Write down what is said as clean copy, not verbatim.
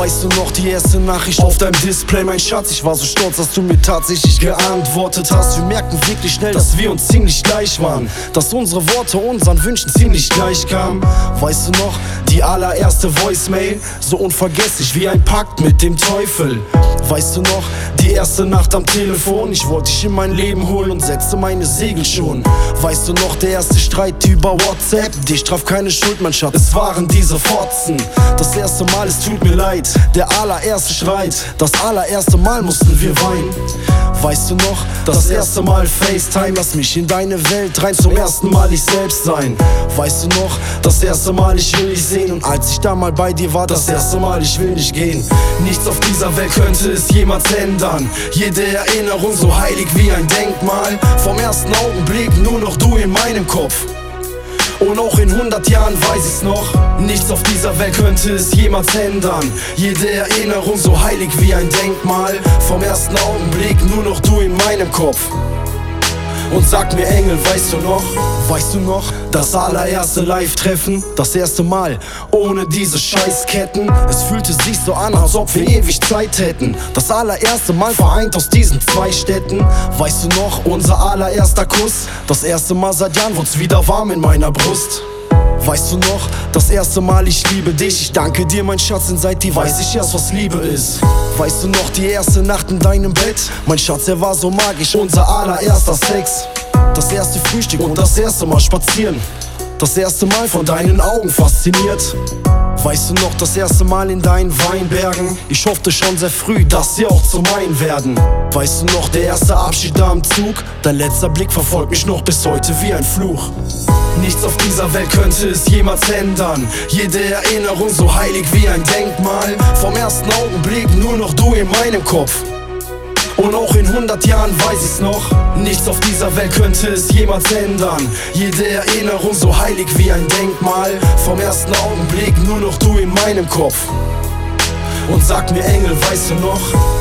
Weißt du noch, die erste Nachricht auf deinem Display, mein Schatz? Ich war so stolz, dass du mir tatsächlich geantwortet hast. Wir merkten wirklich schnell, dass wir uns ziemlich gleich waren, dass unsere Worte unseren Wünschen ziemlich gleich kamen. Weißt du noch, die allererste Voicemail, so unvergesslich wie ein Pakt mit dem Teufel. Weißt du noch, die erste Nacht am Telefon, ich wollte dich in mein Leben holen und setzte meine Segel schon. Weißt du noch, der erste Streit über WhatsApp, dich traf keine Schuld, mein Schatz, es waren diese Fotzen. Das erste Mal, es tut mir leid, der allererste Streit, das allererste Mal mussten wir weinen. Weißt du noch, das erste Mal FaceTime, lass mich in deine Welt rein, zum ersten Mal ich selbst sein. Weißt du noch, das erste Mal ich will dich sehen, und als ich da mal bei dir war, das erste Mal ich will nicht gehen. Nichts auf dieser Welt könnte es jemals ändern, jede Erinnerung so heilig wie ein Denkmal. Vom ersten Augenblick nur noch du in meinem Kopf. Und auch in 100 Jahren weiß ich's noch. Nichts auf dieser Welt könnte es jemals ändern, jede Erinnerung so heilig wie ein Denkmal. Vom ersten Augenblick nur noch du in meinem Kopf. Und sag mir, Engel, weißt du noch, das allererste Live-Treffen, das erste Mal ohne diese Scheißketten. Es fühlte sich so an, als ob wir ewig Zeit hätten. Das allererste Mal vereint aus diesen zwei Städten. Weißt du noch, unser allererster Kuss, das erste Mal seit Jahren wurd's wieder warm in meiner Brust. Weißt du noch, das erste Mal ich liebe dich, ich danke dir mein Schatz, denn seit dir weiß ich erst, was Liebe ist. Weißt du noch, die erste Nacht in deinem Bett, mein Schatz, er war so magisch, unser allererster Sex. Das erste Frühstück und das erste Mal spazieren, das erste Mal von deinen Augen fasziniert. Weißt du noch, das erste Mal in deinen Weinbergen, ich hoffte schon sehr früh, dass sie auch zu meinen werden. Weißt du noch, der erste Abschied da im Zug, dein letzter Blick verfolgt mich noch bis heute wie ein Fluch. Nichts auf dieser Welt könnte es jemals ändern, jede Erinnerung so heilig wie ein Denkmal. Vom ersten Augenblick nur noch du in meinem Kopf. Und auch in 100 Jahren weiß ich's noch. Nichts auf dieser Welt könnte es jemals ändern, jede Erinnerung so heilig wie ein Denkmal. Vom ersten Augenblick nur noch du in meinem Kopf. Und sag mir, Engel, weißt du noch?